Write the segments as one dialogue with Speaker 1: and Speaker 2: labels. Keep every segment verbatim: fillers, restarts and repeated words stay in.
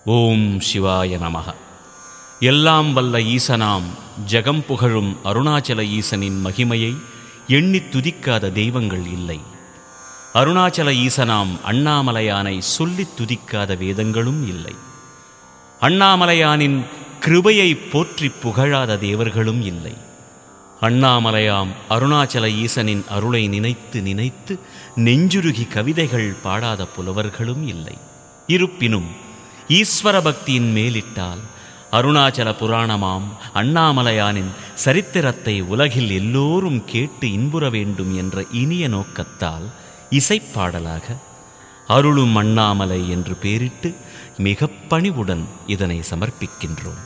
Speaker 1: ஓம் சிவாய நமக. எல்லாம் வல்ல ஈசனாம் ஜகம் புகழும் அருணாச்சல ஈசனின் மகிமையை எண்ணித் துதிக்காத தெய்வங்கள் இல்லை. அருணாச்சல ஈசனாம் அண்ணாமலையானை சொல்லித் துதிக்காத வேதங்களும் இல்லை. அண்ணாமலையானின் கிருபையை போற்றி புகழாத தேவர்களும் இல்லை. அண்ணாமலையாம் அருணாச்சல ஈசனின் அருளை நினைத்து நினைத்து நெஞ்சுருகி கவிதைகள் பாடாத புலவர்களும் இல்லை. இருப்பினும் ஈஸ்வர பக்தியின் மேலிட்டால் அருணாச்சல புராணமாம் அண்ணாமலையானின் சரித்திரத்தை உலகில் எல்லோரும் கேட்டு இன்புற வேண்டும் என்ற இனிய நோக்கத்தால் இசைப்பாடலாக அருளும் அண்ணாமலை என்று பேரிட்டு மிக பணிவுடன் இதனை சமர்ப்பிக்கின்றோம்.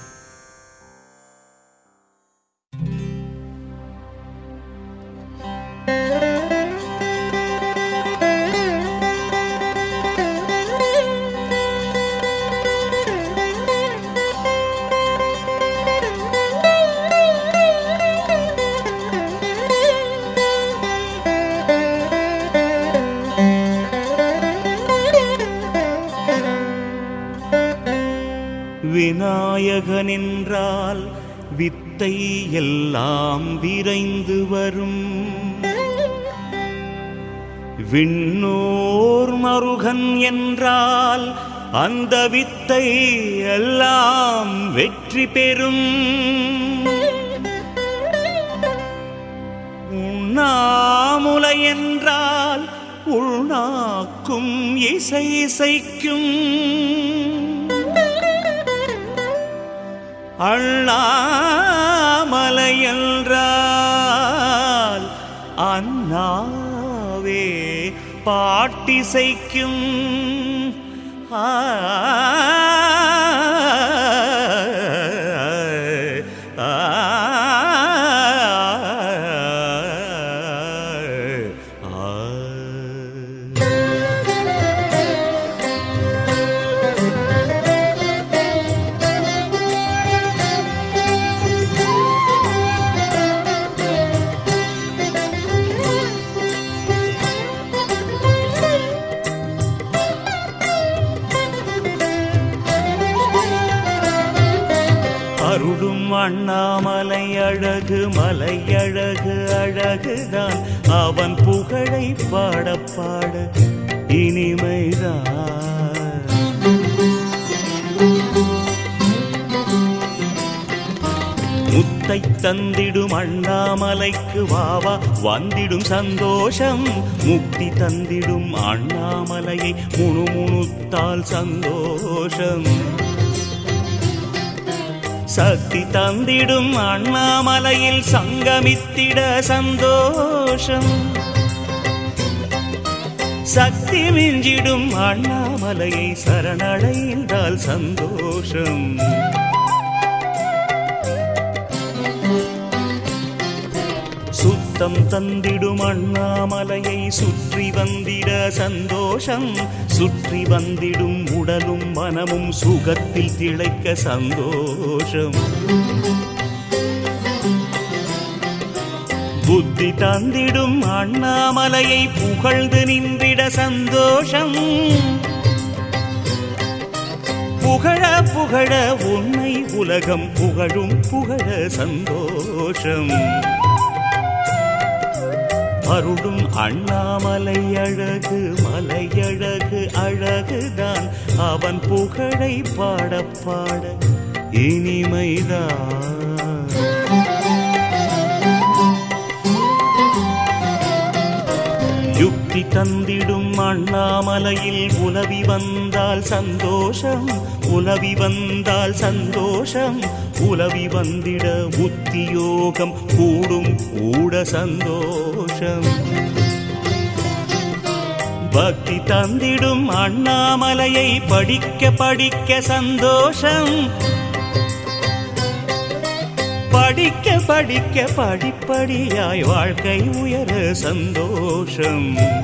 Speaker 1: விநாயகனென்றால் வித்தை எல்லாம் விரைந்து வரும். விண்ணோர் மருகன் என்றால் அந்த வித்தை எல்லாம் வெற்றி பெறும். உண்ணாமுலை என்றால் உள்நாக்கும் இசை இசைக்கும். அண்ணாமலை என்றால் அண்ணாவே பாட்டிசைக்கும். ஆ அருளும் அண்ணாமலை அழகு மலை அழகு அழகுதான். அவன் புகழை பாட பாட இனிமைதான். முத்தை தந்திடும் அண்ணாமலைக்கு வாவா வந்திடும் சந்தோஷம். முக்தி தந்திடும் அண்ணாமலையை முணுமுணுத்தால் சந்தோஷம். சக்தி தந்திடும் அண்ணாமலையில் சங்கமித்திட சந்தோஷம். சக்தி மிஞ்சிடும் அண்ணாமலையை சரணடைந்தால் சந்தோஷம். சுத்தம் தந்திடும் அண்ணாமலையை சுற்றி வந்திட சந்தோஷம். சுற்றி வந்திடும் உடலும் மனமும் சுகத்தில் திளைக்க சந்தோஷம். புத்தி தந்திடும் அண்ணாமலையை புகழ்ந்து நின்றிட சந்தோஷம். புகழ புகழ உன்னை உலகம் புகழும் புகழ சந்தோஷம். அருளும் அண்ணாமலை அழகு மலை அழகு அழகுதான். அவன் புகழை பாட பாட இனிமைதான். யுக்தி தந்திடும் அண்ணாமலையில் உலவி வந்தால் சந்தோஷம். உலவி வந்தால் சந்தோஷம். உலவி வந்திட உத்தியோகம் கூடும் கூட சந்தோஷம். பக்தி தந்திடும் அண்ணாமலையை படிக்க படிக்க சந்தோஷம். படிக்க படிக்க படிப்படியாய் வாழ்க்கை உயர சந்தோஷம்.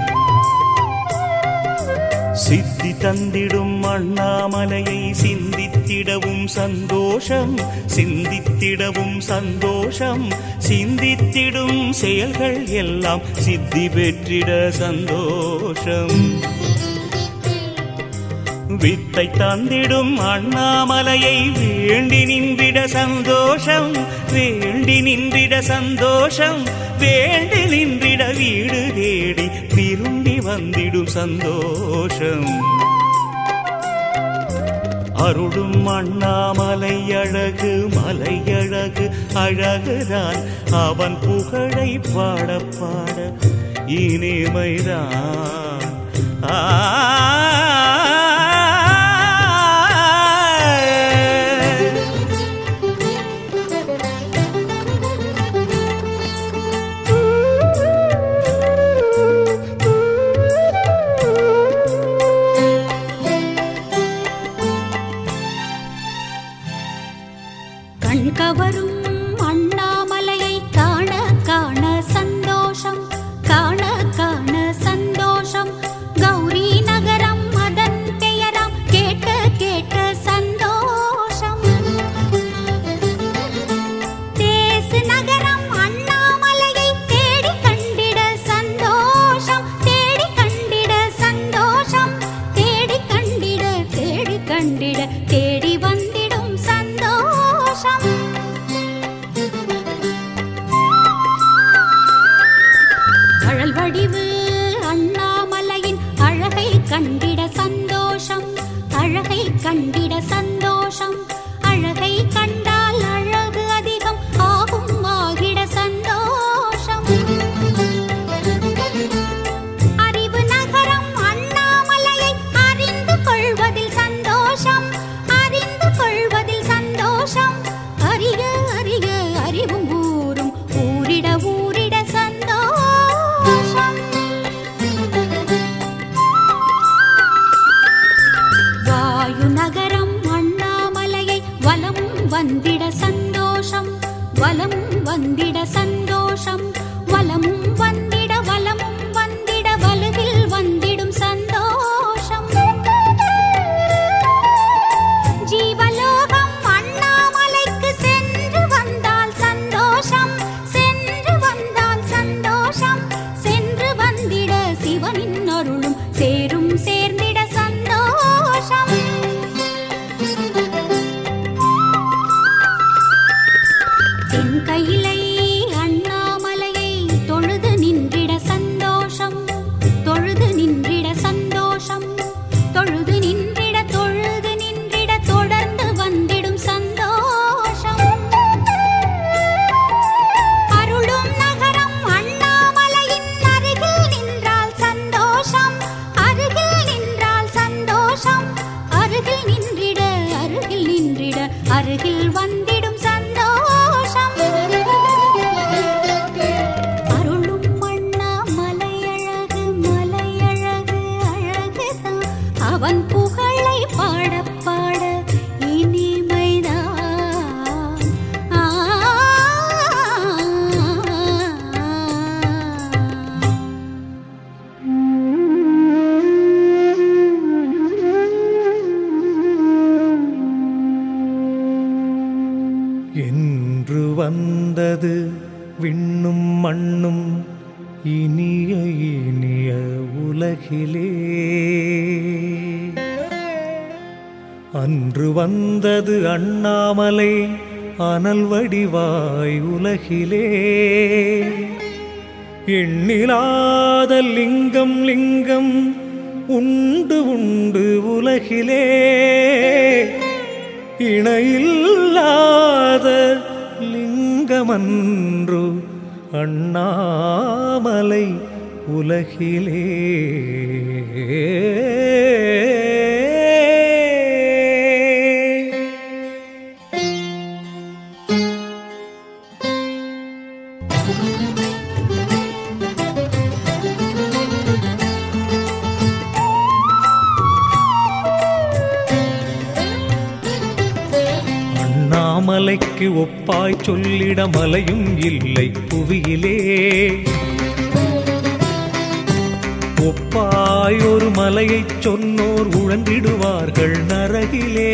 Speaker 1: சித்தி தந்திடும் அண்ணாமலையை சிந்தித்திடவும் சந்தோஷம். சிந்தித்திடவும் சந்தோஷம். சிந்தித்திடும் செயல்கள் எல்லாம் சித்தி பெற்றிட சந்தோஷம். வித்தை தந்திடும் அண்ணாமலையை வேண்டி நின்றிட சந்தோஷம், வேண்டி நின்றிட சந்தோஷம், வேண்டி நின்றிட வீடு தேடி விரும்பி வந்திடும் சந்தோஷம். அருளும் அண்ணாமலை அழகு, மலை அழகு, அழகுதான் அவன் புகழை பாட பாட இனிமைதான். ஆ
Speaker 2: கவரும் அண்ணாமலையை காண காண சந்தோஷம், காண காண சந்தோஷம். கௌரி நகரம் அதன் பெயராம் கேட்க கேட்க சந்தோஷம். தேசு நகரம் அண்ணாமலையை தேடி கண்டிட சந்தோஷம், தேடி கண்டிட சந்தோஷம், தேடி கண்டிட தேடி கண்டிட தேடி வந்திடும் சந்தோஷம். அழல் வடிவு அண்ணாமலையின் அழகை கண்டிட சந்தோஷம், அழகை கண்டிட சந்தோஷம். அழகை கண்டால் அழகு அதிகம் ஆகும், ஆகிட சந்தோஷம். அறிவு நகரம் அண்ணாமலையை அறிந்து கொள்வதில் சந்தோஷம், அறிந்து கொள்வதில் சந்தோஷம். அறிக அறிக அறிவும் ஊரும் ஊரிட ஊரிட சந்தோஷம். வாயு நகரம் அண்ணாமலையை வலமும் வந்திட சந்தோஷம், வலமும் வந்திட சந்தோஷம். வலமும் வந்திட வலமும் வந்திட வலுவில் வந்திடும் சந்தோஷம். ஜீவலோகம் அண்ணாமலைக்கு சென்று வந்தால் சந்தோஷம், சென்று வந்தால் சந்தோஷம். சென்று வந்திட சிவனின் அருளும் சேரும், சேர்ந்திட சந்தோஷம். தென் கையிலை அண்ணாமலையை தொழுது நின்றிட சந்தோஷம், தொழுது நின்றிட சந்தோஷம். தொழுது நின்றிட தொழுது நின்றிட தொடர்ந்து வந்திடும் சந்தோஷம். அருளும் நகரம் அண்ணாமலையின் அருகில் நின்றால் சந்தோஷம், அருகில் நின்றால் சந்தோஷம். அருகில் நின்றிட அருகில் நின்றிட அருகில் வந்திடும் சந்தோஷம். அருளும் அண்ணாமலை அழகு, மலை அழகு, அழகுதான் அவன் புகழை பாட பாட இனிமைதான். ஆ
Speaker 1: என்று வந்தது விண்ணும் மண்ணும் இனிய இனிய உலகிலே, அன்று வந்தது அண்ணாமலை அனல் வடிவாய் உலகிலே. எண்ணிலாத லிங்கம் லிங்கம் உண்டு உண்டு உலகிலே, இணையில்லாத லிங்கமன்று அண்ணாமலை உலகிலே. அண்ணாமலைக்கு ஒப்பாய் சொல்லிட மலையும் இல்லை புவியிலே. ஒப்பாய் ஒரு மலையைச் சொன்னோர் உழந்திடுவார்கள் நரகிலே.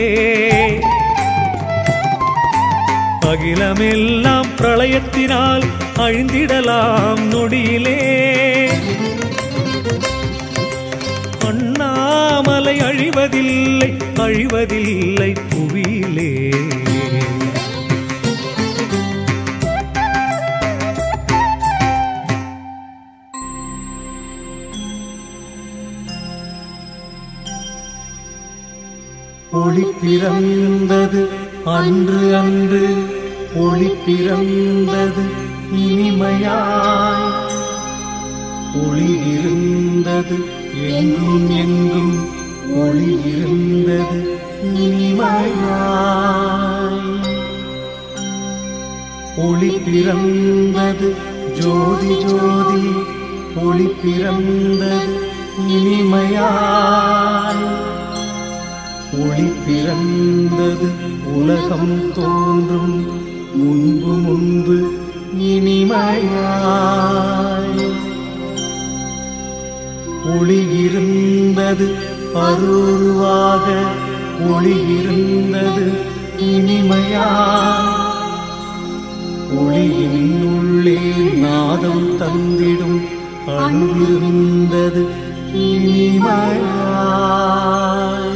Speaker 1: அகிலமெல்லாம் பிரளயத்தினால் அழிந்திடலாம் நொடியிலே. அண்ணாமலை அழி அழிவதில்லை அழிவதில்லை புவியிலே.
Speaker 3: ஒளி பிறந்தது அன்று அன்று ஒளி பிறந்தது இனிமையாய். ஒளி இருந்தது எங்கும் எங்கும் ஒளி இருந்தது இனிமையாய். ஒளி பிறந்தது ஜோதி ஜோதி ஒளி பிறந்தது இனிமையாய். ஒளி பிறந்தது உலகம் தோன்றும் முன்பு முன்பு இனிமையாய். ஒளி இருந்தது அருவாக ஒளி இருந்தது இனிமையாய். ஒளியின் உள்ளே நாதம் தந்திடும் அணுவிருந்தது இனிமையாய்.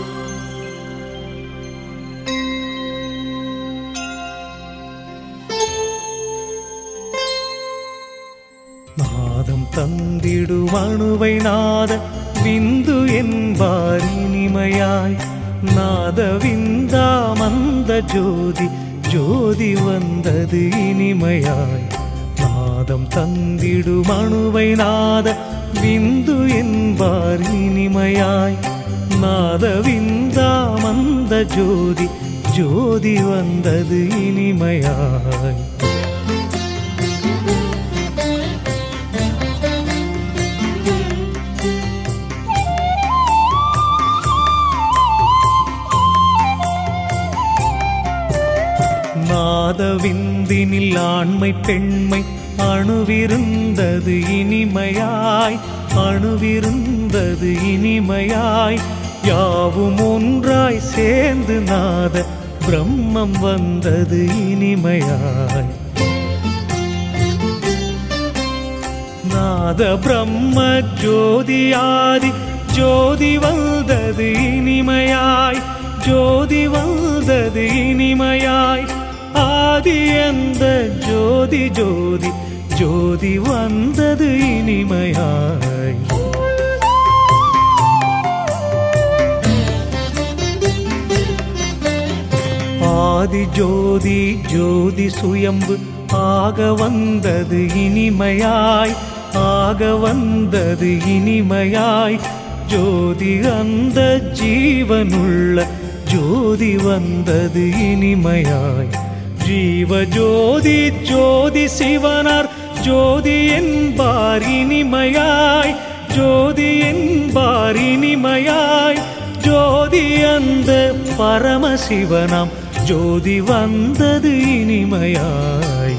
Speaker 1: நாதம் தந்திடும் அணுவை நாத விந்து என்பார் இனிமையாய். நாத விந்தா மந்த ஜோதி ஜோதி வந்தது இனிமையாய். நாதம் தந்திடும் அணுவை நாத விந்து என்பார் இனிமையாய். நாத விந்தா மந்த ஜோதி ஜோதி வந்தது இனிமையாய். நாதவிந்தினில் ஆண்மை பெண்மை அணுவிருந்தது இனிமையாய். அணுவிருந்தது இனிமையாய். யாவும் ஒன்றாய் சேர்ந்து நாத பிரம்மம் வந்தது இனிமையாய். நாத பிரம்ம ஜோதியாதி ஜோதி வந்தது இனிமையாய். ஜோதி வந்தது இனிமையாய். ஆதி அந்த ஜோதி ஜோதி ஜோதி வந்தது இனிமையாய். ஆதி ஜோதி ஜோதி சுயம்பு ஆக வந்தது இனிமையாய். ஆக வந்தது இனிமையாய். ஜோதி அந்த ஜீவனுள்ள ஜோதி வந்தது இனிமையாய். ஜீவ ஜோதி ஜோதி சிவனார் ஜோதி என்பார் இனிமையாய். ஜோதி என்பார் இனிமையாய். ஜோதி அந்த பரமசிவனாம் ஜோதி வந்தது இனிமையாய்.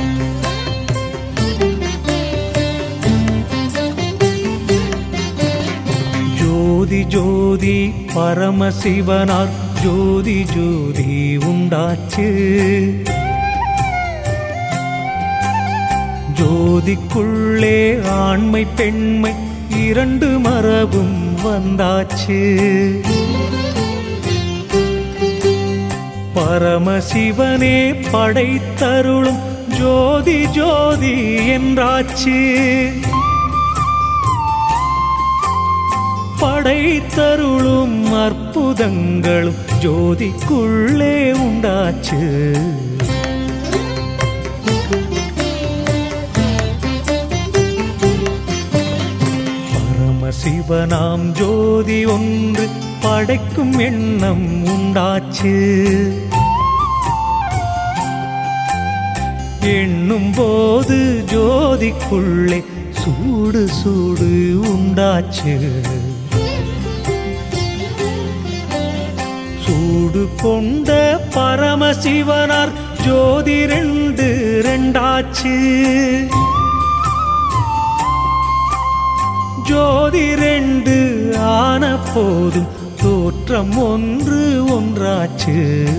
Speaker 1: ஜோதி ஜோதி பரமசிவனார் ஜோதி ஜோதி உண்டாச்சு. ஜோதிக்குள்ளே ஆண்மை பெண்மை இரண்டு மரபும் வந்தாச்சு. பரமசிவனே படைத்தருளும் ஜோதி ஜோதி என்றாச்சு. படைத்தருளும் அற்புதங்களும் ஜோதிக்குள்ளே உண்டாச்சு. பரமசிவனாம் ஜோதி ஒன்று படைக்கும் எண்ணம் உண்டாச்சு. எண்ணும் போது ஜோதிக்குள்ளே சூடு சூடு உண்டாச்சு. சூடு கொண்ட பரமசிவனார் ஜோதி ரெண்டு ரெண்டாச்சு. ஜோதி ரெண்டு ஆன போதும் தோற்றம் ஒன்று ஒன்றாச்சு.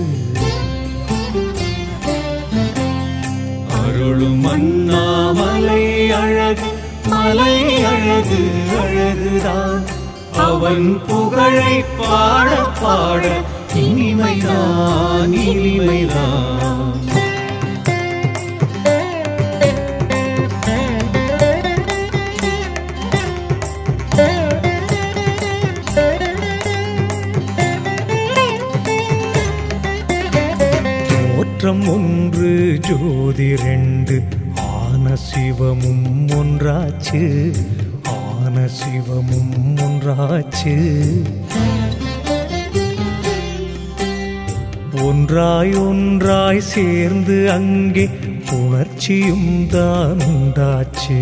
Speaker 1: அருளும் அண்ணாமலை அழகு மலை அழகு அழகுதான்.
Speaker 3: அவன் புகழை பாட பாட இனிமைதான் இனிமைதான்.
Speaker 1: தோற்றம் ஒன்று ஜோதி ரெண்டு ஆன சிவமும் ஒன்றாச்சு, ஆன சிவமும் ஒன்றாச்சு. ஒன்றாய் ஒன்றாய் சேர்ந்து அங்கே உணர்ச்சியும் தான் உண்டாச்சு.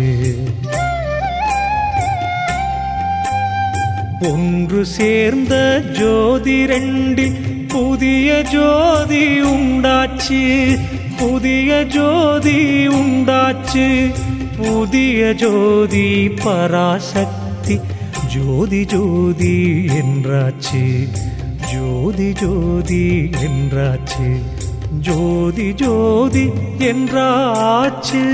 Speaker 1: ஒன்று சேர்ந்த ஜோதி ரெண்டில் புதிய ஜோதி உண்டாச்சு, புதிய ஜோதி உண்டாச்சு. புதிய ஜோதி பராசக்தி ஜோதி ஜோதி என்றாச்சு, ஜோதி ஜோதி என்றாச்சு, ஜோதி ஜோதி என்றாச்சு.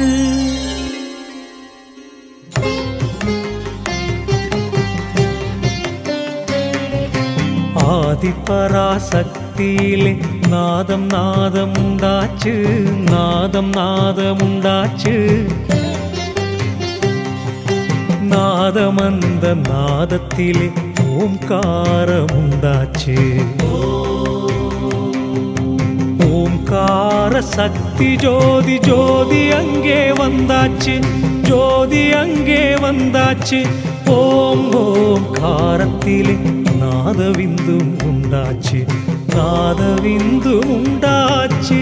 Speaker 1: ஆதிபராசக்தியிலே நாதம் நாதம் உண்டாச்சு, நாதம் நாதம் உண்டாச்சு. நாதம் அந்த நாதத்திலே ஓம்காரம் உண்டாச்சு. ஓம்கார சக்தி ஜோதி ஜோதி அங்கே வந்தாச்சு, ஜோதி அங்கே வந்தாச்சு. ஓம் ஓம் காரத்திலே நாதவிந்தும் உண்டாச்சு, நாதவிந்தும் உண்டாச்சு.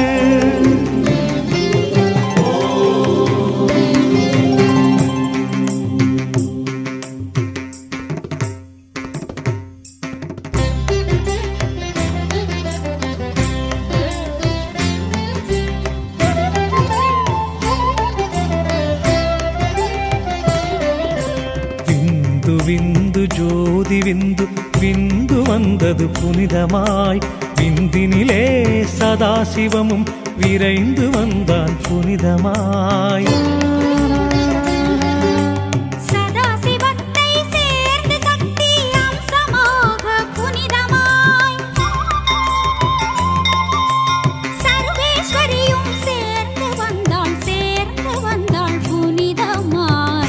Speaker 1: விந்து ஜோதி விந்து விந்து வந்தது புனிதமாய். விந்தினிலே சதாசிவமும் விரைந்து வந்தான் புனிதமாய்.
Speaker 2: சதாசிவத்தை சேர்ந்து சக்தி அம்சமாக புனிதமாய். சர்வேஸ்வரியும் சேர்ந்து வந்தாள், சேர்ந்து வந்தாள் புனிதமாய்.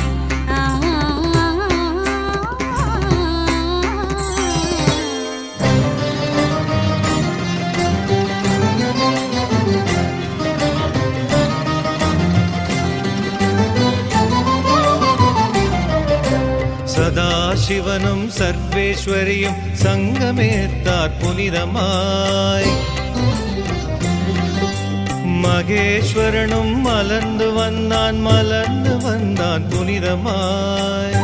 Speaker 3: சதாசிவனும் சர்வேஸ்வரியும் சங்கமேத்தார் புனிதமாய். மகேஸ்வரனும் மலர்ந்து வந்தான், மலர்ந்து வந்தான் புனிதமாய்.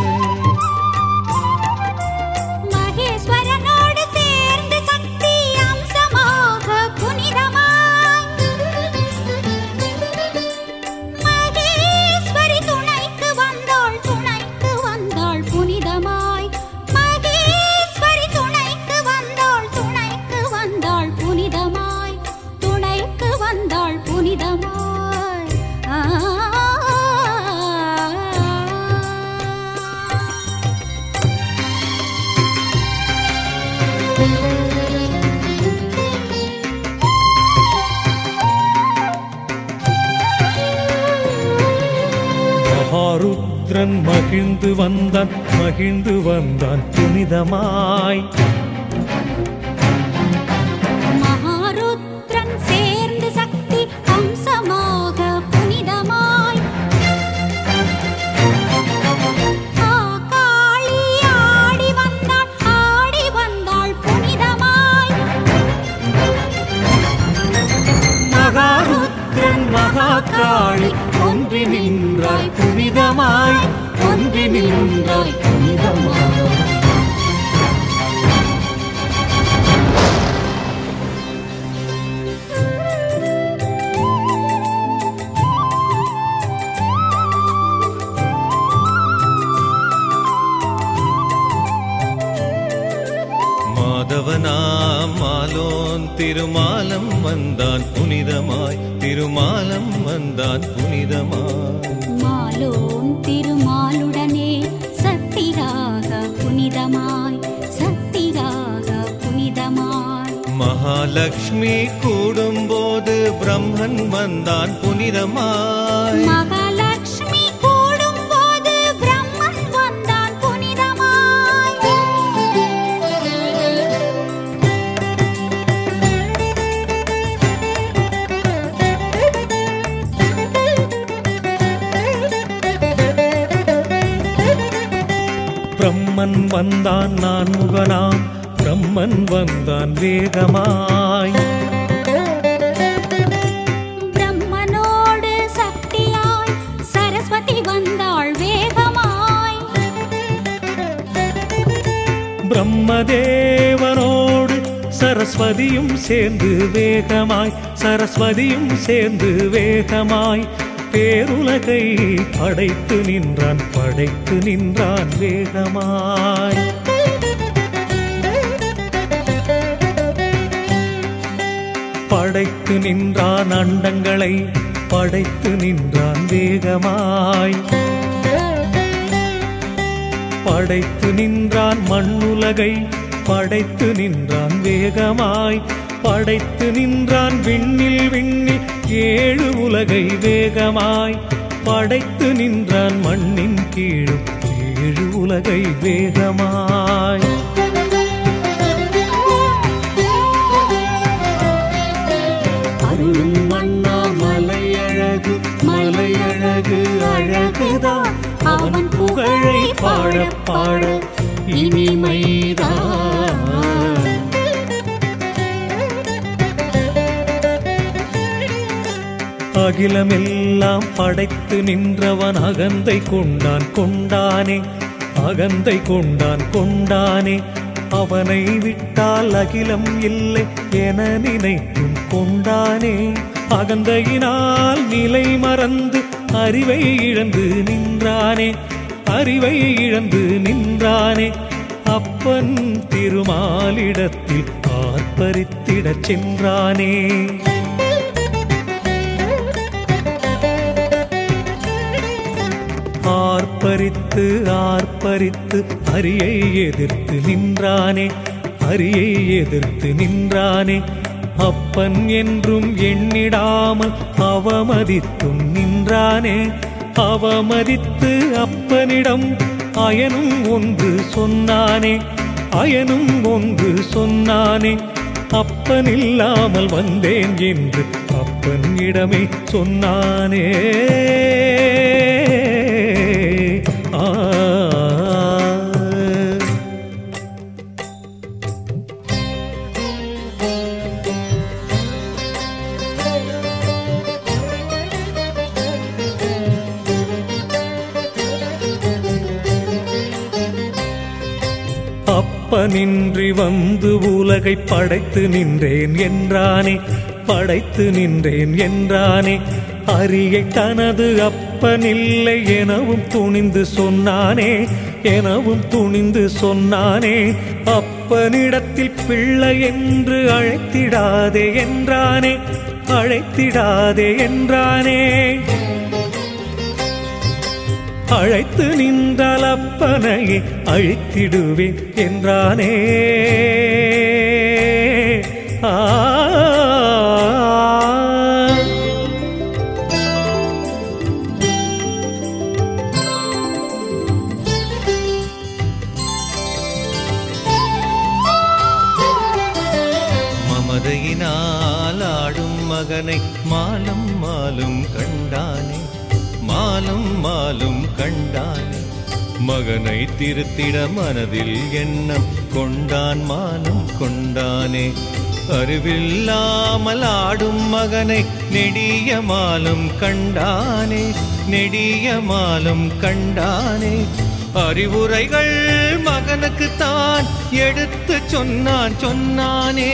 Speaker 2: மகேஸ்வரனோடு சேர்ந்து சக்தி அம்சமாக புனிதமாய். மகேஸ்வரி துணைக்கு வந்தாள், துணைக்கு வந்தாள் புனிதமாய். மகேஸ்வரி துணைக்கு வந்தாள், துணைக்கு வந்தாள் புனிதமாய், துணைக்கு வந்தாள் புனிதமாய். ஆ
Speaker 1: மகாருத்ரன் மகிழ்ந்து வந்தான், மகிழ்ந்து வந்தான் புனிதமாய்.
Speaker 2: மகாருத்ரன் சேர்ந்து சக்தி அம்சமாக புனிதமாய். காளி ஆடி வந்தாள், ஆடி வந்தாள் புனிதமாய்.
Speaker 1: மகாருத்ரன் மகாகாளி ஒன்றி நின்றாய் புனிதமாய், ஒன்றி நின்றாய் புனிதமாய்.
Speaker 3: மாதவனாம் மாலோன் திருமாலம் வந்தான் புனிதமாய், திருமாலம் வந்தான் புனிதமாய்.
Speaker 2: மாலோன் திருமாலுடனே சக்தியாக புனிதமாய். புனிதமாய் சக்தியாக புனிதமாய்
Speaker 3: மகாலட்சுமி கூடும்போது பிரம்மன் வந்தான் புனிதமாய்
Speaker 2: மகாலட்சுமி கூடும்போது பிரம்மன் வந்தான் புனிதமாய்
Speaker 1: பிரம்மன் வந்தான் நான் முகனாம் பிரம்மன் வந்தான் வேகமாய்
Speaker 2: பிரம்மனோடு சக்தியாய் சரஸ்வதி வந்தாள் வேகமாய்
Speaker 1: பிரம்மதேவனோடு சரஸ்வதியும் சேர்ந்து வேகமாய் சரஸ்வதியும் சேர்ந்து வேகமாய் பேருலகை படைத்து நின்றான் படைத்து நின்றான் வேகமாய் படைத்து நின்றான் அண்டங்களை படைத்து நின்றான் வேகமாய் படைத்து நின்றான் மண்ணுலகை படைத்து நின்றான் வேகமாய் படைத்து நின்றான் விண்ணில் விண்ணில் ஏழு உலகை வேகமாய் படைத்து நின்றான் மண்ணின் கீழும் ஏழு உலகை வேகமாய் அருளும் மன்னா மலையழகு மலையழகு அழகுதான் அவன் புகழை பாட பாட இனிமைதான் அகிலமெல்லாம் படைத்து நின்றவன் அகந்தை கொண்டான் கொண்டானே அகந்தை கொண்டான் கொண்டானே அவனை விட்டால் அகிலம் இல்லை என நினைத்தும் கொண்டானே அகந்தையினால் நிலை மறந்து அறிவை இழந்து நின்றானே அறிவை இழந்து நின்றானே அப்பன் திருமாலிடத்தில் ஆர்ப்பரித்திடச் சென்றானே ஆர்ப்பரித்து ஆர்ப்பரித்து அரியை எதிர்த்து நின்றானே அரியை எதிர்த்து நின்றானே அப்பன் என்றும் எண்ணிடாமல் அவமதித்தும் நின்றானே அவமதித்து அப்பனிடம் அயனும் ஒன்று சொன்னானே அயனும் ஒன்று சொன்னானே அப்பனில்லாமல் வந்தேன் என்று அப்பனிடமே சொன்னானே ஆ அப்பனின்றி வந்து உலகை படைத்து நின்றேன் என்றானே படைத்து நின்றேன் என்றானே அரியை தனது அப்பனில்லை எனவும் துணிந்து சொன்னானே எனவும் துணிந்து சொன்னானே அப்பனிடத்தில் பிள்ளை என்று அழைத்திடாதே என்றானே அழைத்திடாதே என்றானே அழைத்து நின்றால் அப்பனையே அழித்திடுவேன் என்றானே ஆ
Speaker 3: மமதையினால் ஆடும் மகனை மாலும் மாலும் கண்டானே மாலும் மாலும் கண்டானே மகனை திருத்திட மனதில் எண்ணம் கொண்டான் மாலும் கொண்டானே அறிவில்லாமல் ஆடும் மகனை நெடிய மாலும் கண்டானே நெடிய மாலும் கண்டானே அறிவுரைகள் மகனுக்கு தான் எடுத்து சொன்னான் சொன்னானே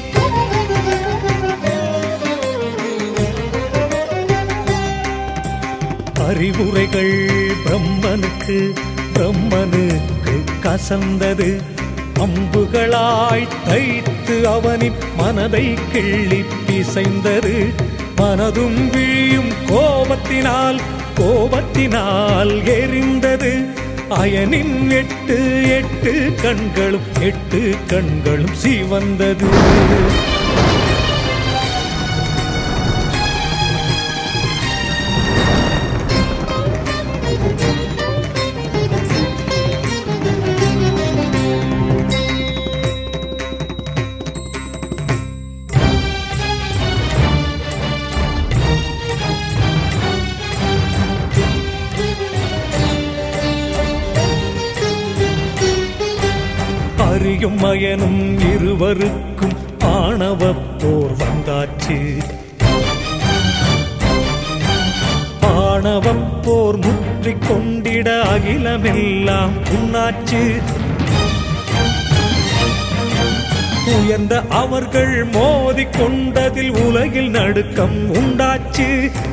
Speaker 1: அறிவுரைகள் பிரம்மனுக்கு பிரம்மனுக்கு கசந்தது அம்புகளாய் தைத்து அவனின் மனதை கிள்ளி பிசைந்தது மனதும் விழியும் கோபத்தினால் கோபத்தினால் எரிந்தது அயனின் எட்டு எட்டு கண்களும் எட்டு கண்களும் சிவந்தது. அரியும் மயனும் இருவருக்கும் ஆணவப் போர் வந்தாச்சு. ஆணவப் போர் முற்றிக் கொண்டிட அகிலமெல்லாம் புண்ணாச்சு. உயர்ந்த அவர்கள் மோதிக் கொண்டதில் உலகில் நடுக்கம் உண்டாச்சு.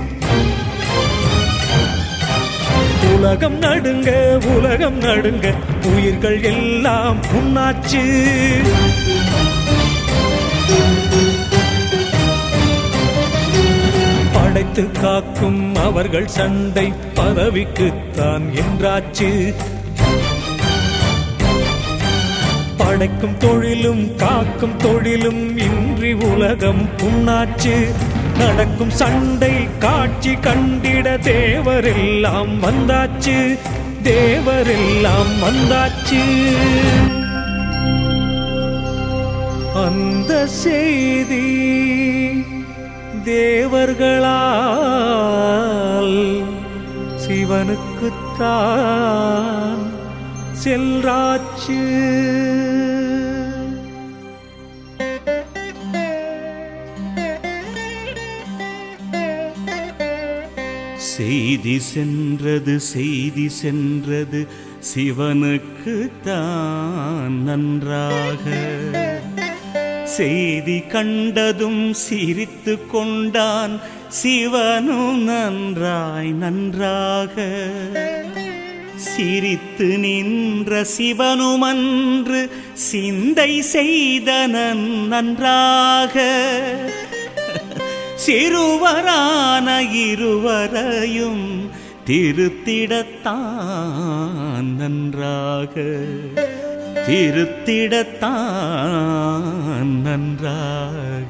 Speaker 1: உலகம் நடுங்க உலகம் நடுங்க உயிர்கள் எல்லாம் புண்ணாச்சு. படைத்து காக்கும் அவர்கள் சண்டை பதவிக்குத்தான் என்றாச்சு. படைக்கும் தொழிலும் காக்கும் தொழிலும் இன்றி உலகம் புண்ணாச்சு. நடக்கும் சண்டை காட்சி கண்டிட தேவரெல்லாம் வந்தாச்சு. தேவரெல்லாம் வந்தாச்சு. அந்த செய்தி தேவர்களால் சிவனுக்குத்தான் செல்றாச்சு.
Speaker 4: செய்தி சென்றது செய்தி சென்றது சிவனுக்கு தான் நன்றாக. செய்தி கண்டதும் சிரித்து கொண்டான் சிவனும் நன்றாய் நன்றாக. சிரித்து நின்ற சிவனுமன்று சிந்தை செய்தனன் நன்றாக. சிறுவரான இருவரையும் திருத்திடத்தான் நன்றாக. திருத்திடத்தான் நன்றாக.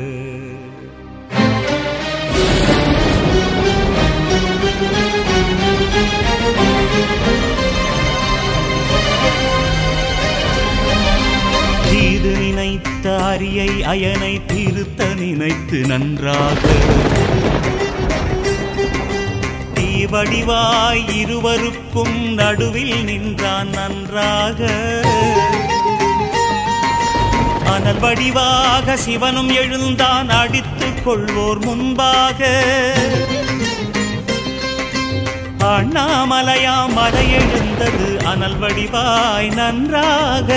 Speaker 4: தீது நினைத்த அரியை அயனை திருத்த நினைத்து நன்றாக. தீவடிவாய் இருவருக்கும் நடுவில் நின்றான் நன்றாக. அனல் வடிவாக சிவனும் எழுந்தான் அடித்துக் கொள்வோர் முன்பாக. அண்ணாமலையாம் மலை எழுந்தது அனல் வடிவாய் நன்றாக.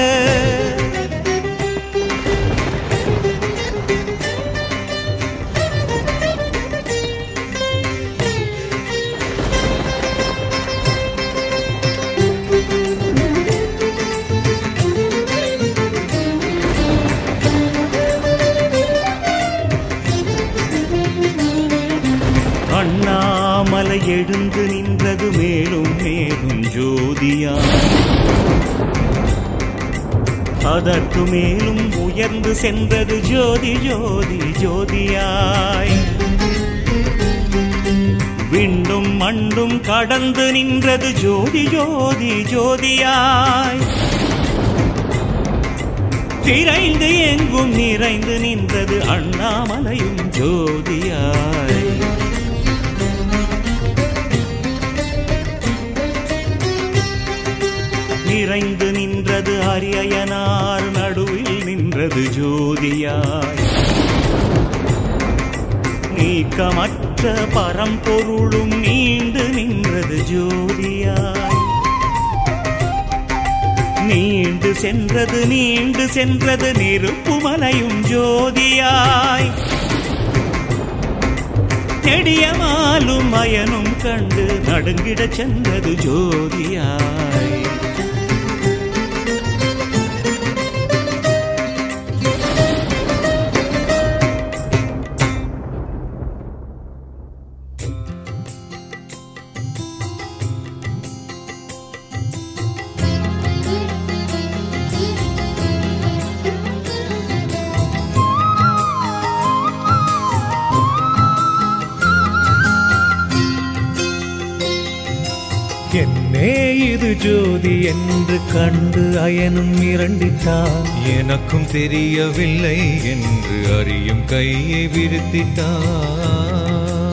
Speaker 4: அண்ணாமலை எழுந்து நின்றது மேலும் மேலும் ஜோதியாய். அதற்கு மேலும் உயர்ந்து சென்றது ஜோதி ஜோதி ஜோதியாய். விண்டும் மண்டும் கடந்து நின்றது ஜோதி ஜோதி ஜோதியாய். திரைந்து எங்கும் நிறைந்து நின்றது அண்ணாமலையும் ஜோதியாய். நிறைந்து நின்றது அரியனார் நடுவில் நின்றது ஜோதியாய். நீக்கமற்ற பரம்பொருளும் நீண்டு நின்றது ஜோதியாய். நீண்டு சென்றது நீண்டு சென்றது நெருப்புமலையும் ஜோதியாய். நெடியமாலும் மயனும் கண்டு நடுங்கிடச் சென்றது ஜோதியாய்.
Speaker 1: என்னே இது ஜோதி என்று கண்டு அயனும் மிரண்டிட்டான்.
Speaker 3: எனக்கும் தெரியவில்லை என்று அறியும் கையை விரித்திட்டான்.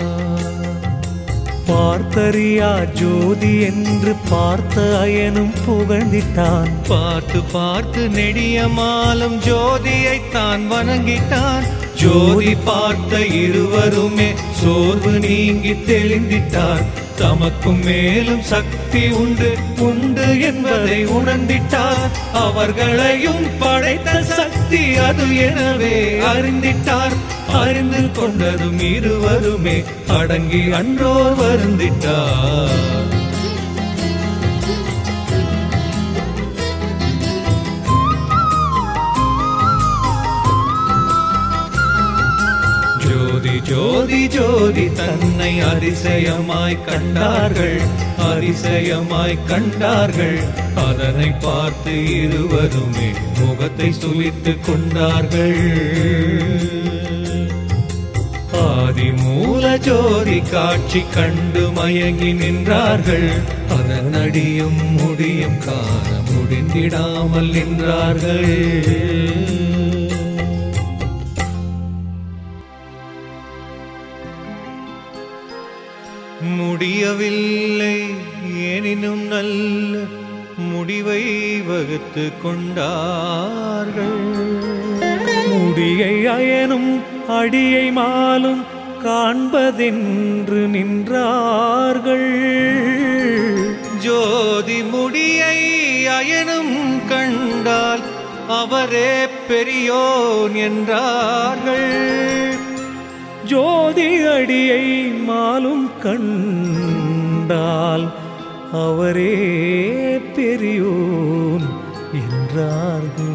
Speaker 1: பார்த்தறியா ஜோதி என்று பார்த்த அயனும் புகழ்ந்திட்டான்.
Speaker 3: பார்த்து பார்த்து நெடியமாலும் ஜோதியை தான் வணங்கிட்டான். ஜோதி பார்த்த இருவருமே சோர்வு நீங்கி தெளிந்திட்டார். தமக்கும் மேலும் சக்தி உண்டு உண்டு என்பதை உணர்ந்திட்டார். அவர்களையும் படைத்த சக்தி அது எனவே அறிந்திட்டார். அறிந்து கொண்டதும் இருவருமே அடங்கி அன்றோர் வருந்திட்டார். ஜோதி ஜோதி ஜோதி தன்னை அதிசயமாய் கண்டார்கள். அதிசயமாய் கண்டார்கள். அதனை பார்த்து இருவருமே முகத்தை சுளித்து கொண்டார்கள். ஆதிமூல ஜோதி காட்சி கண்டு மயங்கி நின்றார்கள். அதன் அடியும் முடியும் காண முடிந்திடாமல் நின்றார்கள். முடியவில்லை எனினும் நல்ல முடிவை வகுத்து கொண்டார்கள்.
Speaker 1: முடியை அயனும் அடியை மாலும் காண்பதென்று நின்றார்கள்.
Speaker 3: ஜோதி முடியை அயனும் கண்டால் அவரே பெரியோன் என்றார்கள்.
Speaker 1: ஜோதி அடியை மாலும் கண்டால் அவரே பெரியோன் என்றார்கள்.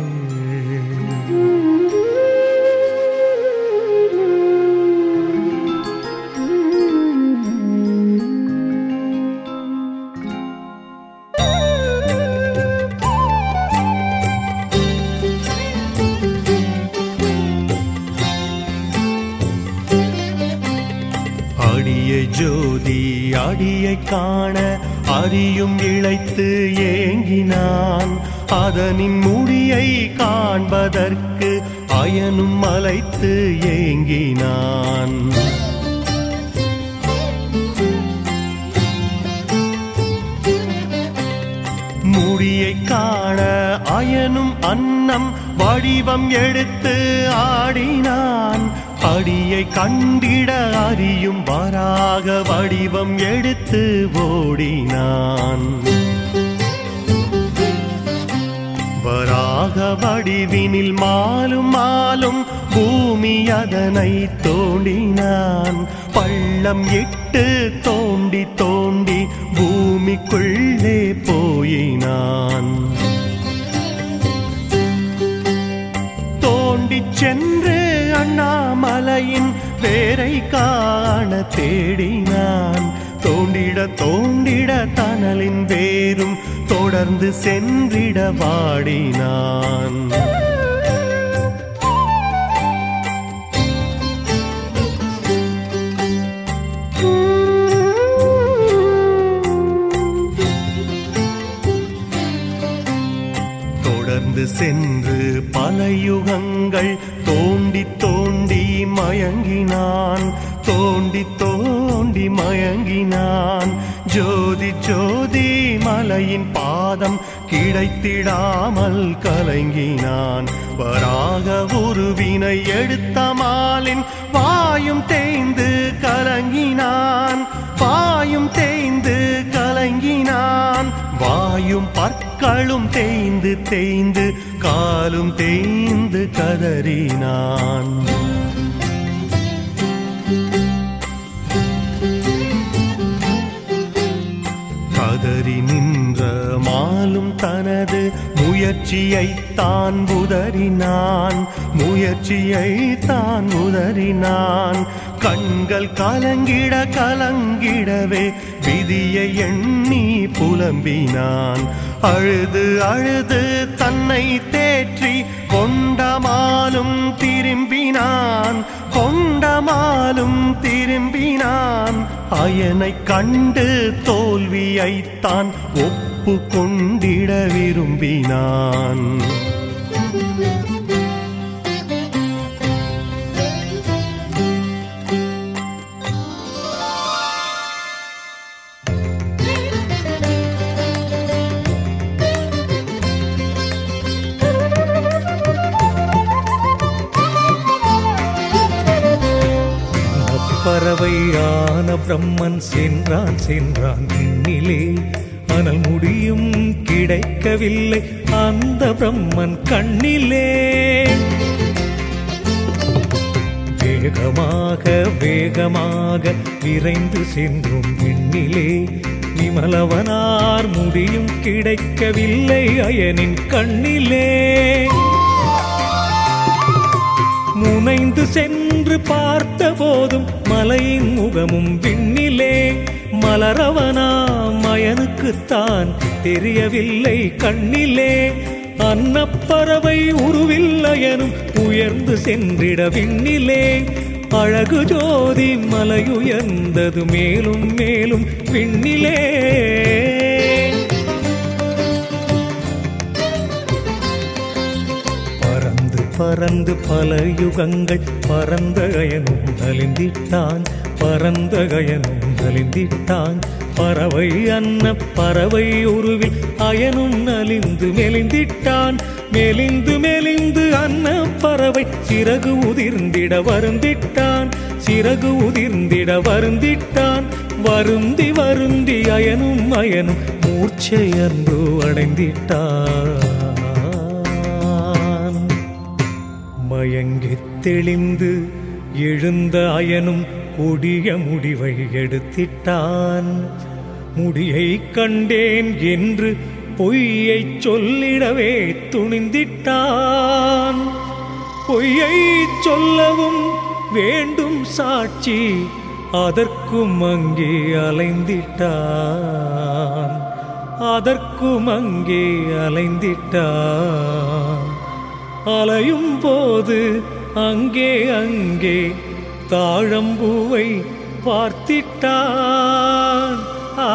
Speaker 5: ஜோதி அடியை காண அறியும் இழைத்து ஏங்கினான். அதனின் முடியை காண்பதற்கு அயனும் மலைத்து ஏங்கினான். முடியை காண அயனும் அன்னம் வடிவம் எடுத்து ஆடினான். அடியை கண்டிட அறியும் வராக வடிவம் எடுத்து ஓடினான். வராக வடிவினில் மாலும் மாலும் பூமி அதனை தோண்டினான். பள்ளம் இட்டு தோண்டி தோண்டி பூமிக்குள்ளே போயினான். தோண்டி சென்று அண்ணாமலையின் வேரை காண தேடினான். தோண்டிட தோண்டிட தணலின் வேரும் தொடர்ந்து சென்றிட வாடினான். தொடர்ந்து சென்று பல யுகங்கள் தோண்டி தோண்டி மயங்கினான். தோண்டி தோண்டி மயங்கினான். ஜோதி ஜோதி மலையின் பாதம் கிடைத்திடாமல் கலங்கினான். வராக உருவினை எடுத்த மாலின் வாயும் தேய்ந்து கலங்கினான். வாயும் தேய்ந்து கலங்கினான். வாயும் பற்களும் தேய்ந்து தேய்ந்து காலும் தேய்ந்து கதறினான். கதறி நின்ற மாலும் தனது முயற்சியை தான் உதறினான். முயற்சியை தான் உதறினான். கண்கள் கலங்கிட கலங்கிடவே விதியை எண்ணி புலம்பினான். அழுது அழுது தன்னை தேற்றி கொண்டமாலும் திரும்பினான் கொண்டமாலும் திரும்பினான் அயனை கண்டு தோல்வியைத்தான் ஒப்பு கொண்டிட விரும்பினான்.
Speaker 1: பறவையான பிரம்மன் சென்றான் சென்றான் விண்ணிலே, ஆனால் முடியும் கிடைக்கவில்லை அந்த பிரம்மன் கண்ணிலே. வேகமாக வேகமாக விரைந்து சென்றும் விண்ணிலே, விமலவனார் முடியும் கிடைக்கவில்லை அயனின் கண்ணிலே. முனைந்து சென்று பார்த்த போதும் மலையின் முகமும் விண்ணிலே, மலரவனாம் அயனுக்குத்தான் தெரியவில்லை கண்ணிலே. அன்னப்பறவை உருவில்லையனும் உயர்ந்து சென்றிட விண்ணிலே, அழகு ஜோதி மலையுயர்ந்தது மேலும் மேலும் விண்ணிலே. பறந்து பல யுகங்கள் பறந்த அயனும் நலிந்திட்டான், பறந்த அயனும் நலிந்திட்டான். பறவை அன்ன பறவை உருவில் அயனும் நலிந்து மெலிந்திட்டான், மெலிந்து மெலிந்து அன்ன பறவை சிறகு உதிர்ந்திட வருந்திட்டான், சிறகு உதிர்ந்திட வருந்திட்டான். வருந்தி வருந்தி அயனும் அயனும் மூர்ச்சையன்று அடைந்திட்டான். மயங்கித் தெளிந்து எழுந்த அயனும் கொடிய முடிவை எடுத்திட்டான். முடியை கண்டேன் என்று பொய்யை சொல்லிடவே துணிந்திட்டான். பொய்யை சொல்லவும் வேண்டும் சாட்சி, அதற்கும் அங்கே அலைந்திட்டான், அதற்கும் அங்கே அலைந்திட்டான். அலையும் போது அங்கே அங்கே தாழம்பூவை பார்த்திட்டான். ஆ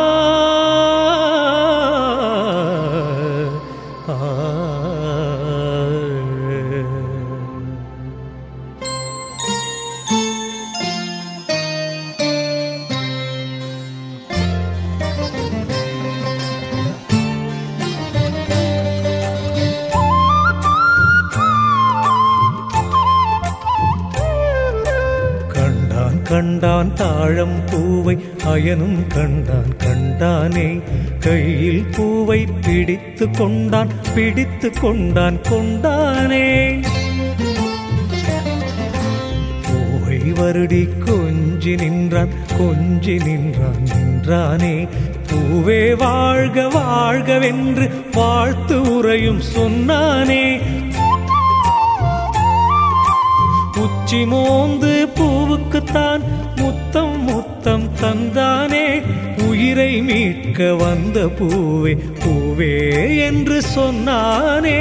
Speaker 1: கண்டான் தாழம் பூவை அயனும் கண்டான் கண்டானே, கையில் பூவை பிடித்து கொண்டான் பிடித்து கொண்டான் கொண்டானே. பூவை வருடி கொஞ்சி நின்றான் கொஞ்சி நின்றான் நின்றானே. பூவே வாழ்க வாழ்கவென்று வாழ்த்து உரையும் சொன்னானே. உச்சி மோந்து பூவுக்குத்தான் முத்தம் முத்தம் தந்தானே. உயிரை மீட்க வந்த பூவே பூவே என்று சொன்னானே.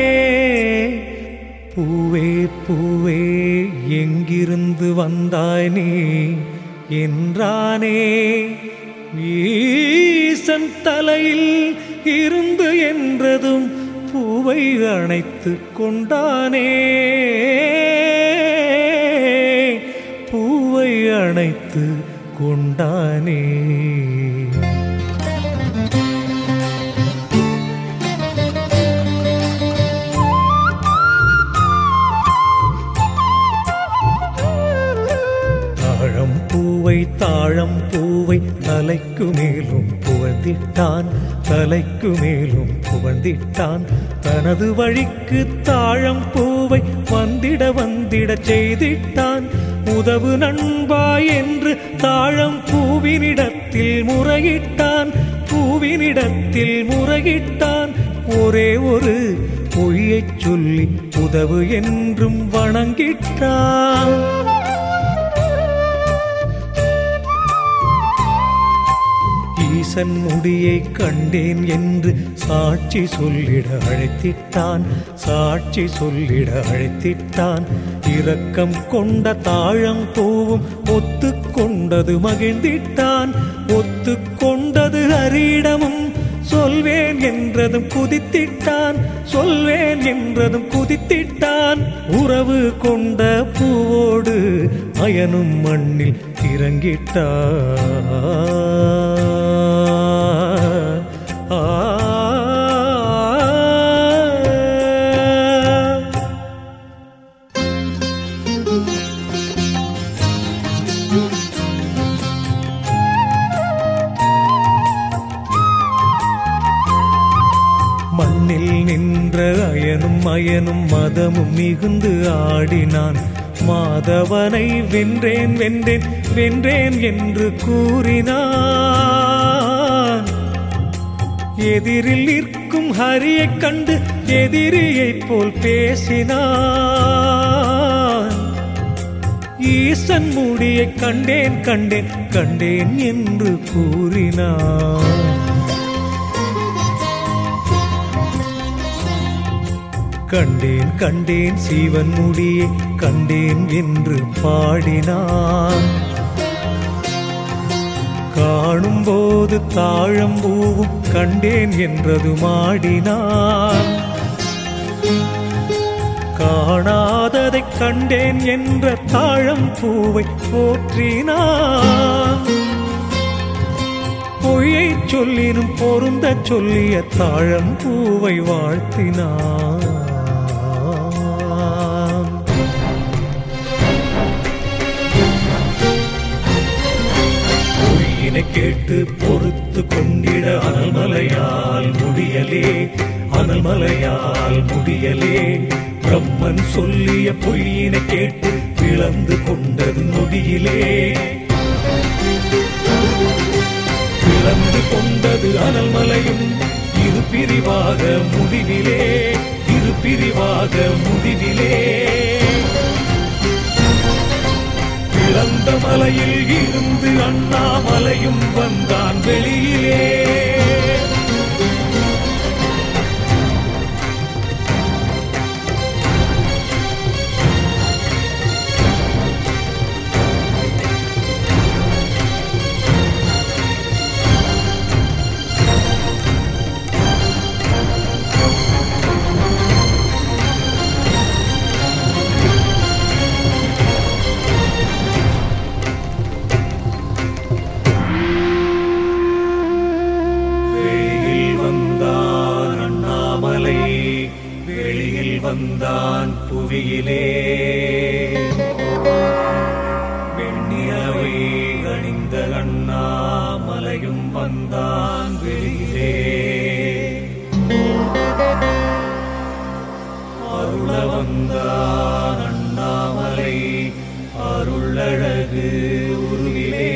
Speaker 1: பூவே பூவே எங்கிருந்து வந்தாய் நீ என்றானே. ஈசன் தலையில் இருந்து என்றதும் பூவை அணைத்து கொண்டானே. பூவை அணைத்து கொண்டானே. தாழம் பூவை தாழம் பூவை தலைக்கு மேலும் புகழ்ந்திட்டான் தலைக்கு மேலும் புகழ்ந்திட்டான். தனது வழிக்கு தாழம் பூவை வந்திட வந்திட செய்திட்டான். உதவு நண்பா என்று தாழம் பூவினிடத்தில் முறையிட்டான் பூவினிடத்தில் முறையிட்டான். ஒரே ஒரு பொய்யைச் சொல்லி உதவு என்றும் வணங்கிட்டான். ஈசன் முடியை கண்டேன் என்று சாட்சி சொல்லிட அழைத்திட்டான், சாட்சி சொல்லிட அழைத்திட்டான். இரக்கம் கொண்ட தாழம் பூவும் ஒத்து கொண்டது மகிழ்ந்திட்டான், ஒத்து கொண்டது ஹரியிடமும் சொல்வேன் என்றதும் குதித்திட்டான், சொல்வேன் என்றதும் குதித்திட்டான். உறவு கொண்ட பூவோடு அயனும் மண்ணில் இறங்கிட்டான். ஆ மண்ணில் நின்ற அயனும் அயனும் மதமும் மிகுந்து ஆடினான். மாதவனை வென்றேன் வென்றேன் வென்றேன் என்று கூறினான். எதிரில் நிற்கும் ஹரியைக் கண்டு எதிரியைப் போல் பேசினான். ஈசன் முடியை கண்டேன் கண்டேன் கண்டேன் என்று கூறினான். கண்டேன் கண்டேன் சீவன் முடியை கண்டேன் என்று பாடினான். காணும்போது தாழம்பூவும் கண்டேன் என்றது மாடினான். காணாததை கண்டேன் என்ற தாழம்பூவை போற்றினான். பொய்யை சொல்லினும் பொருந்த சொல்லிய தாழம்பூவை வாழ்த்தினான். கேட்டு பொறுத்து கொண்டிட அனல்மலையால் முடியலே, அனல்மலையால் முடியலே. பிரம்மன் சொல்லிய பொய்யினை கேட்டு பிளந்து கொண்டது நொடியிலே, பிளந்து கொண்டது அனல்மலையும் இரு பிரிவாக முடிவிலே, இரு பிரிவாக முடிவிலே. இழந்த மலையில் இருந்து அண்ணாமலையும் வந்தான் வெளியிலே. வெளியில் வந்தான் புவியிலே, வெண்ணிலவை அணிந்த அண்ணாமலையும் வந்தான் வெளியிலே. அருள வந்தான் அண்ணாமலை அருளழகு உருவிலே,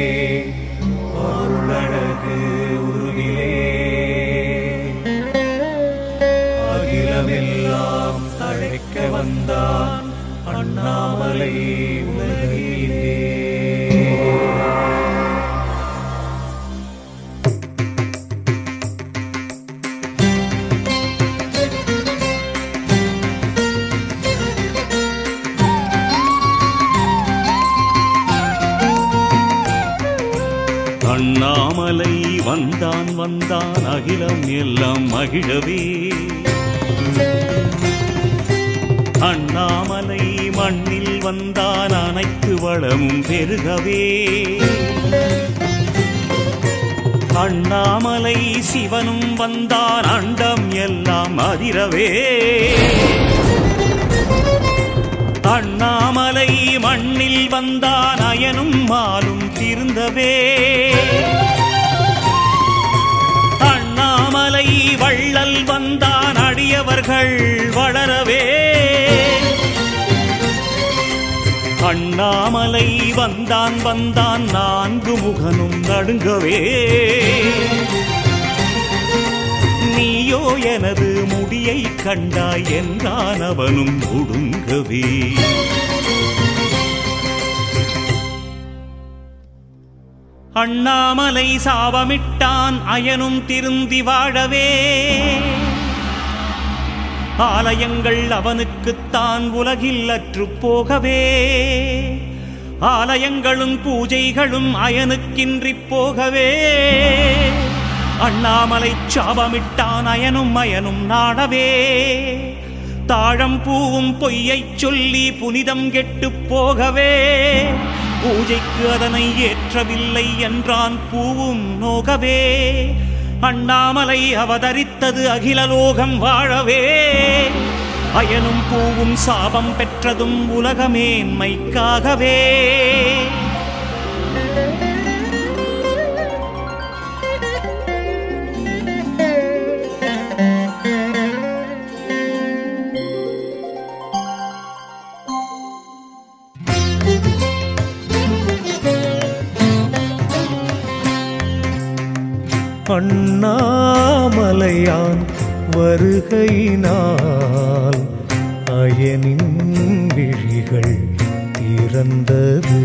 Speaker 1: அருளழகு உருவிலே. அகிலமெல்லாம் தழைக்க வந்தான் அண்ணாமலை உலகிலே.
Speaker 4: அண்ணாமலை வந்தான் வந்தான் அகிலம் எல்லாம் மகிழவே. அண்ணாமலை மண்ணில் வந்தான் அனைத்து வளமும் பெருகவே. அண்ணாமலை சிவனும் வந்தான் அண்டம் எல்லாம் அதிரவே. அண்ணாமலை மண்ணில் வந்தான் அயனும் மாலும் திருந்தவே. அண்ணாமலை வள்ளல் வந்தான் அடியவர்கள் வளரவே. அண்ணாமலை வந்தான் வந்தான் நான்கு முகனும் நடுங்கவே. நீயோ எனது முடியை கண்டாய் என்றான் அவனும் ஒடுங்கவே. அண்ணாமலை சாபமிட்டான் அயனும் திருந்தி வாழவே. ஆலயங்கள் அவனுக்குத்தான் உலகில் அற்று போகவே. ஆலயங்களும் பூஜைகளும் அயனுக்கின்றி போகவே. அண்ணாமலை சாபமிட்டான் அயனும் அயனும் நாடவே. தாழம் பூவும் பொய்யைச் சொல்லி புனிதம் கெட்டு போகவே. பூஜைக்கு அதனை ஏற்றவில்லை என்றான் பூவும் நோகவே. அண்ணாமலை அவதரித்தது அகிலலோகம் வாழவே. அயனும் பூவும் சாபம் பெற்றதும் உலகமேன்மைக்காகவே.
Speaker 3: அண்ணாமலையான் வருகையினால் அயனின் விழிகள் திறந்தது.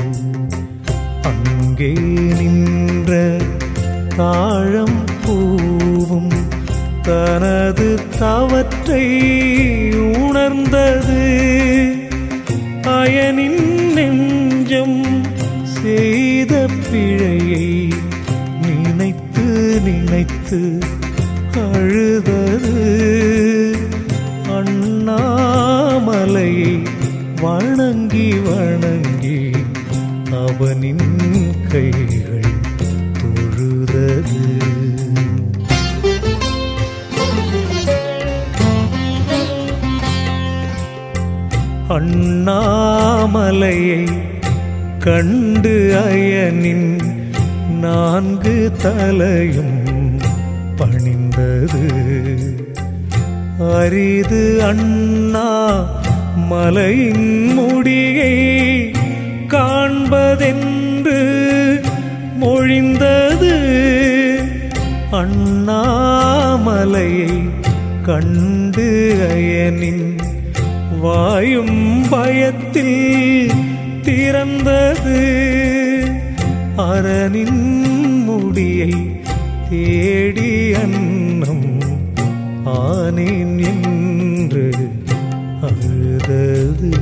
Speaker 3: அங்கே நின்ற தாழம் பூவும் தனது தவற்றை உணர்ந்தது. அயனின் நெஞ்சம் செய்த பிழையை நினைத்து நினைத்து அழுதது. அண்ணாமலையை வணங்கி வணங்கி அவனின் கைகள் தொழுதது. அண்ணாமலையை கண்டு அயனின் நான்கு தலையும் பணிந்தது. அரிது அண்ணா மலையின் முடியை காண்பதென்று மொழிந்தது. அண்ணாமலையை கண்டு அயனின் வாயும் பயத்தில் திறந்தது. அரணின் முடியை தேடி அன்னம் ஆனேன் என்று அழுதது.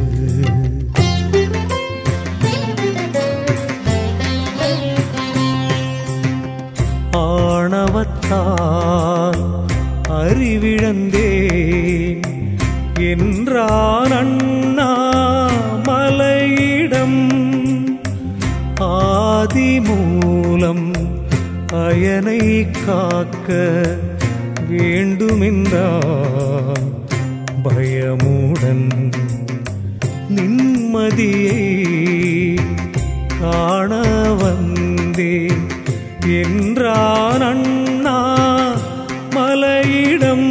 Speaker 3: ஆணவத்தால் அறிவிழந்தேன் என்றான் அண்ணாமலையிடம். ஆதி மூலம் அயனை காக்க வேண்டுமென்றான் பயமுடன். நிம்மதியை காண வந்தேன் என்றான் அண்ணாமலையிடம்.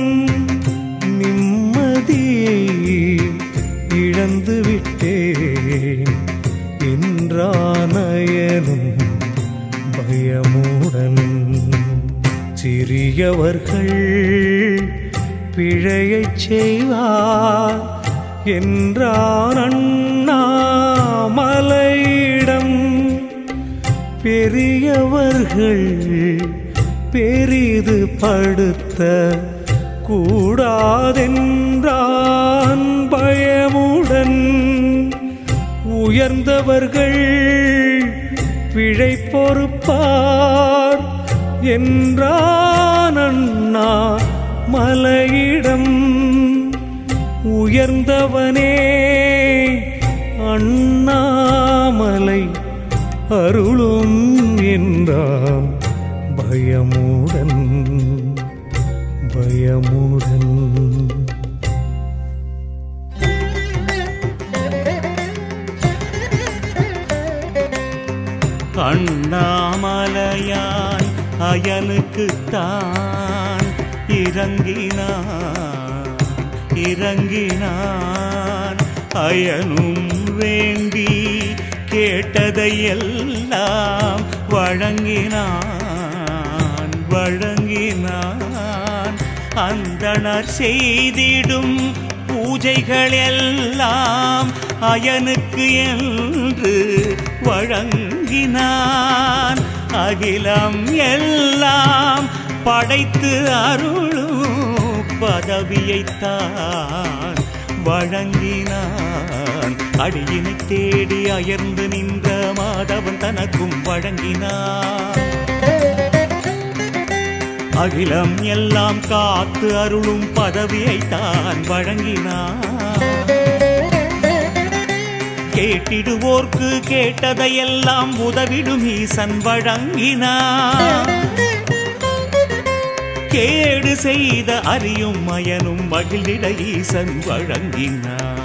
Speaker 3: நிம்மதியை இழந்து விட்டேன் என்றான் அயனும் பயமுடன். சிறியவர்கள் பிழையைச் செய்வார் என்றான் அண்ணாமலையிடம். பெரியவர்கள் பெரிது படுத்த கூடாதென்றான் பயமுடன். உயர்ந்தவர்கள் பிழை பொறுப்பார் என்றான் அண்ணா மலையிடம். உயர்ந்தவனே அண்ணாமலை அருளும் என்றான் பயமுடன் பயமுடன்.
Speaker 4: அண்ணாமலையான் அயனுக்குத்தான் இறங்கினான் இறங்கினான். அயனும் வேண்டி கேட்டதையெல்லாம் வழங்கினான் வழங்கினான். அந்தணர் செய்திடும் பூஜைகள் எல்லாம் அயனுக்கு என்று வழங்க வழங்கினான். அகிலம் எல்லாம் படைத்து அருளும் பதவியைத்தான் வழங்கினான். அடியினை தேடி அயர்ந்து நின்ற மாதவன் தனக்கும் வழங்கினான். அகிலம் எல்லாம் காத்து அருளும் பதவியைத்தான் வழங்கினான். கேட்டிடுவோர்க்கு கேட்டதையெல்லாம் உதவிடும் ஈசன் வழங்கினான். கேடு செய்த அறியும் மயனும் மகிழ்ந்திட ஈசன் வழங்கினான்.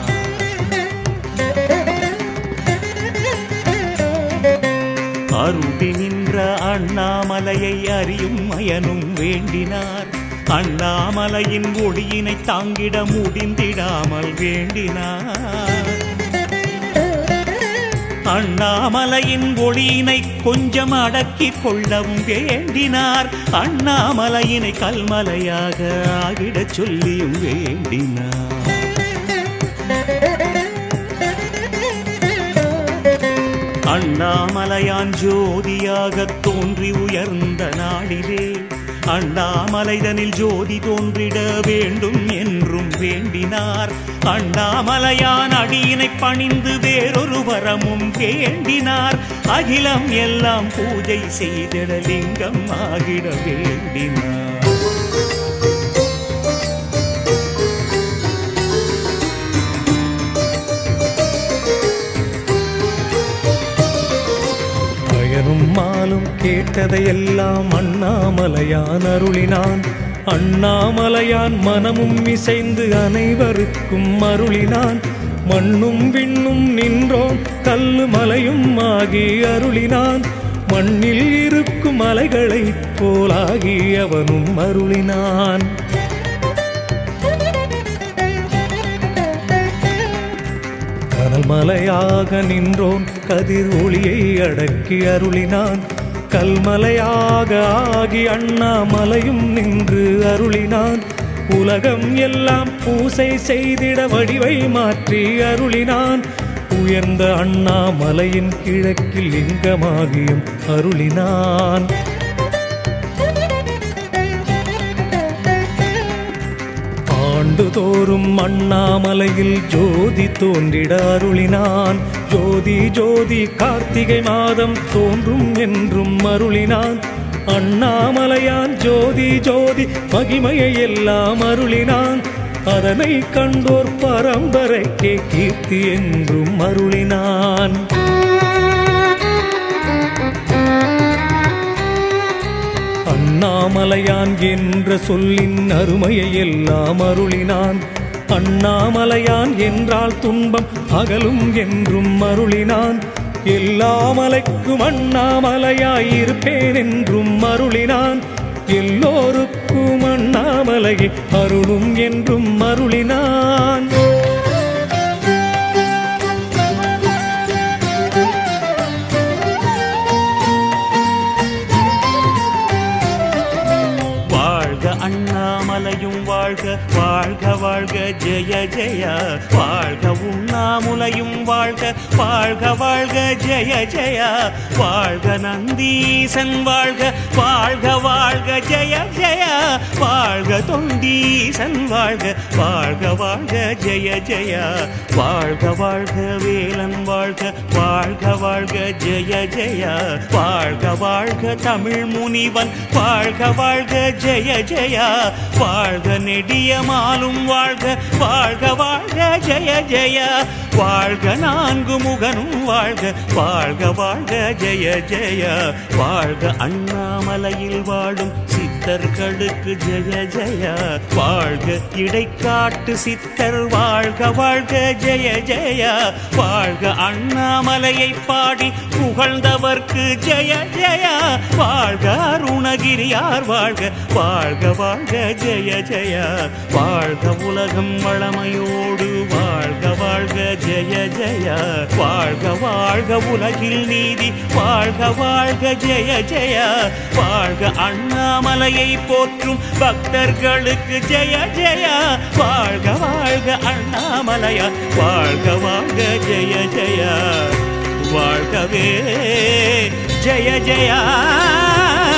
Speaker 4: அருடி நின்ற அண்ணாமலையை அறியும் மயனும் வேண்டினார். அண்ணாமலையின் ஒளியினை தாங்கிட முடிந்திடாமல் வேண்டினார். அண்ணாமலையின் ஒளியினை கொஞ்சம் அடக்கிக் கொள்ளவும் வேண்டினார். அண்ணாமலையினை கல்மலையாக ஆகிடச் சொல்லியும் வேண்டினார். அண்ணாமலையான் ஜோதியாக தோன்றி உயர்ந்த நாடிலே அண்ணாமலைதனில் ஜோதி தோன்றிட வேண்டும் என்றும் வேண்டினார். அண்ணாமலையான் அடியினை பணிந்து வேறொரு வரமும் வேண்டினார். அகிலம் எல்லாம் பூஜை செய்திட லிங்கம் ஆகிட வேண்டினார்.
Speaker 3: மாலும் கேட்டதையெல்லாம் அண்ணாமலையான் அருளினான். அண்ணாமலையான் மனமும் இசைந்து அனைவருக்கும் அருளினான். மண்ணும் விண்ணும் நின்றோம் கல்லு மலையும் ஆகி அருளினான். மண்ணில் இருக்கும் மலைகளைப் போலாகி அவனும் அருளினான். கல்மலையாக நின்றோன் கதிர் ஒளியை அடக்கி அருளினான். கல்மலையாக ஆகி அண்ணாமலையும் நின்று அருளினான். உலகம் எல்லாம் பூசை செய்திட வடிவை மாற்றி அருளினான். உயர்ந்த அண்ணாமலையின் கிழக்கில் லிங்கமாகியும் அருளினான். ஆண்டுதோறும் அண்ணாமலையில் ஜோதி தோன்றிட அருளினான். ஜோதி ஜோதி கார்த்திகை மாதம் தோன்றும் என்றும் அருளினான். அண்ணாமலையான் ஜோதி ஜோதி மகிமையை எல்லாம் அருளினான். அதனை கண்டோர் பரம்பரைக்கே கீர்த்தி என்றும் அருளினான். அண்ணாமலையான் என்ற சொல்லின் அருமையை எல்லாம் அருளினான். அண்ணாமலையான் என்றால் துன்பம் அகலும் என்றும் அருளினான். எல்லா மலைக்கும் அண்ணாமலையாயிருப்பேன் என்றும் அருளினான். எல்லோருக்கும் அண்ணாமலையை அருளும் என்றும் அருளினான்.
Speaker 4: அண்ணாமலையும் வாழ்க வாழ்க வாழ்க ஜெய ஜெய. வாழ்க உண்ணாமுலையும் வாழ்க வாழ்க வாழ்க ஜெய ஜெய. வாழ்க நந்தீசன் வாழ்க வாழ்க வாழ்க ஜெய ஜெய. வாழ்க தொண்டீசன் வாழ்க வாழ்க வாழ்க ஜெய ஜெய. வாழ்க வாழ்க வேலன் வாழ்க வாழ்க வாழ்க ஜெய ஜெய. வாழ்க வாழ்க தமிழ் முனிவன் வாழ்க வாழ்க ஜெய ஜெய. வாழ்க நெடியமாலும் வாழ்க வாழ்க வாழ்க ஜெய ஜெய. வாழ்க நான்கு முகனும் வாழ்க வாழ்க வாழ்க ஜெய ஜெய. வாழ்க அண்ணாமலையில் வாழும் சித்தர்களுக்கு ஜெய ஜெய. வாழ்க இடைக்காட்டு சித்தர் வாழ்க வாழ்க ஜெய ஜெய. வாழ்க அண்ணாமலையை பாடி புகழ்ந்தவர்க்கு ஜெய ஜெய. வாழ்க அருணகிரியார் வாழ்க வாழ்க வாழ்க ஜெய ஜெய. வாழ்க உலகம் வளமையோடு வாழ்க வாழ்க ஜெய ஜெய. வாழ்க வாழ்க உலகில் நீதி வாழ்க வாழ்க ஜெய ஜெய. வாழ்க அண்ணாமலையை போற்றும் பக்தர்களுக்கு ஜெய ஜெய. வாழ்க வாழ்க அண்ணாமலையார் வாழ்க வாழ்க ஜெய ஜெய. வாழ்கவே ஜெய ஜெயா